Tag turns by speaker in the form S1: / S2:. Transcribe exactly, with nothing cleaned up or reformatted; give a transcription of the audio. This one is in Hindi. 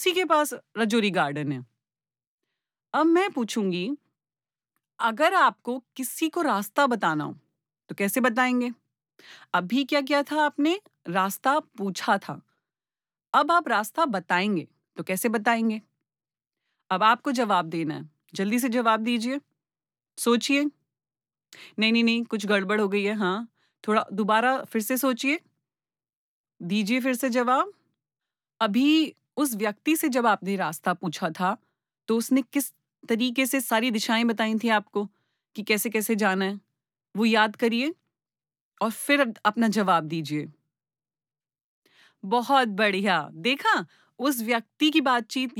S1: उसी के पास रजौरी गार्डन है। अब मैं पूछूँगी, अगर आपको किसी को रास्ता बताना हो, तो कैसे बताएँगे? अभी क्या किया था आपने? रास्ता पूछा था। अब आप रास्ता बताएँगे, तो कैसे बताएँगे? अब आपको जवाब देना है। जल्दी से जवाब दीजिए। सोचिए। नहीं, नहीं, नहीं, कुछ गड़बड़ हो गई है, हाँ। थोड़ा दोबारा फिर से सोचिए। दीजिए फिर से जवाब। अभी उस व्यक्ति से जब आपने रास्ता पूछा था, तो उसने किस तरीके से सारी दिशाएँ बताई थी आपको कि कैसे-कैसे जाना है? वो याद करिए और फिर अप अपना जवाब दीजिए। बहुत बढ़िया। देखा? उस व्यक्ति की बातचीत